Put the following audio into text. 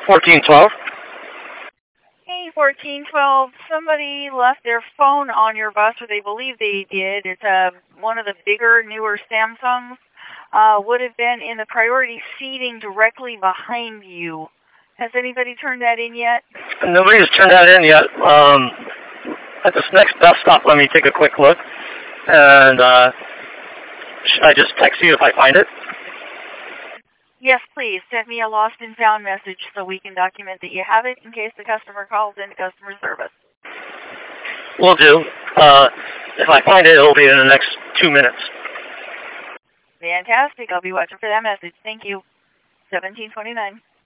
1412. Hey, 1412. Somebody left their phone on your bus, or they believe they did. It's one of the bigger, newer Samsungs. Would have been in the priority seating directly behind you. Has anybody turned that in yet? Nobody's turned that in yet. At this next bus stop, let me take a quick look. And should I just text you if I find it? Yes, please. Send me a lost and found message so we can document that you have it in case the customer calls into customer service. Will do. If I find it, it'll be in the next 2 minutes. Fantastic. I'll be watching for that message. Thank you. 1729.